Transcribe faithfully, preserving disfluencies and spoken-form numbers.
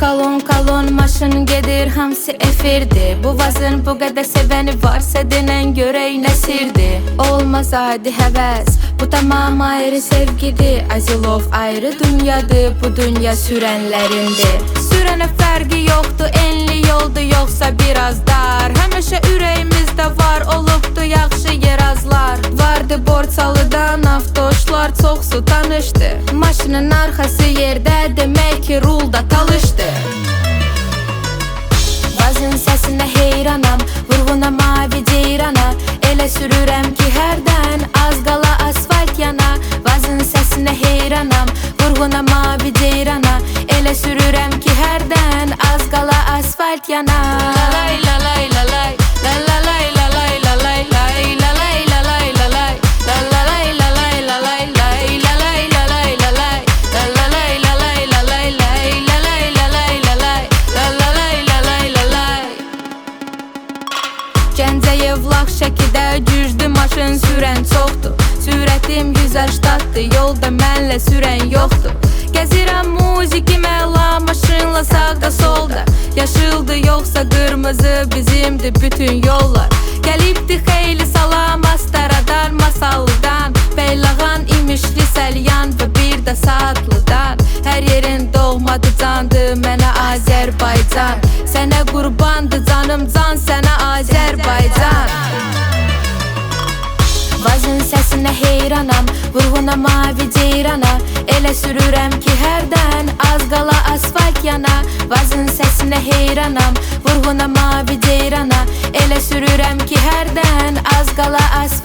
Kalon kalon maşın gedir, hamsi efirdi. Bu vazın bu qədər sevəni varsa denən görək nəsirdi. Olmaz adi həvəs, bu tamam ayrı sevgidir. Azilov ayrı dünyadır, bu dünya sürənlərindir. Sürənə fərqi yoxdur, enli yoldur yoxsa biraz dar. Həmişə ürəyimizdə var olubdu yaxşı yerazlar. Vardı borçalıdan avtoşlar, çoxsu tanışdı. Maşının arxası yerdə, demək ki rulda talışdı. Vazın səsinə heyranam, vurğuna mavi ceyrana. Elə sürürəm ki hərdən, az qala asfalt yana. Vazın səsinə heyranam, vurğuna mavi ceyrana. Elə sürürəm ki hərdən, az qala asfalt yana. Lalay lalay lalay, lalay lalay lalay, lalay lalay lalay lalay, lalay lalay lalay, lalay lalay lalay lalay, lalay lalay lalay, lalay lalay lalay, lalay lalay lalay. Gəncəyev lağ şəkidə güclü maşın sürən çoxdur. Sürətim yüz əşdaddır, yolda mənlə sürən yoxdur. Gəzirəm muziki məla maşınla sağda solda. Yaşıldı yoxsa qırmızı bizimdir bütün yollar. Gəlibdi xeyli salam astaradan, masallıdan. Beylağan imişli səlyan və bir də saatlıdan. Hər yerin doğmadı candı mənə Azərbaycan. Sənə qurbandı canım can, sənə Azərbaycan. Vazın səsinə heyranam, vurğuna mavi ceyrana. Elə sürürəm ki hərdən, az qala asfalt yana. Vazın səsinə heyranam, vurğuna mavi ceyrana. Elə sürürəm ki hərdən, az qala asfalt yana.